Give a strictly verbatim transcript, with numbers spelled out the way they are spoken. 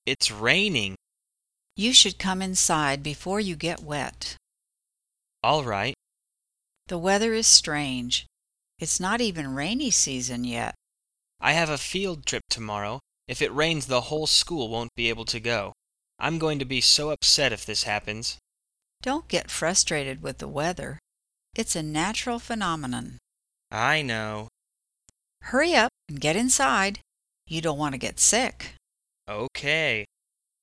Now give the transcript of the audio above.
It's raining. You should come inside before you get wet. All right. The weather is strange. It's not even rainy season yet. I have a field trip tomorrow. If it rains, the whole school won't be able to go. I'm going to be so upset if this happens. Don't get frustrated with the weather. It's a natural phenomenon. I know. Hurry up and get inside. You don't want to get sick. Okay.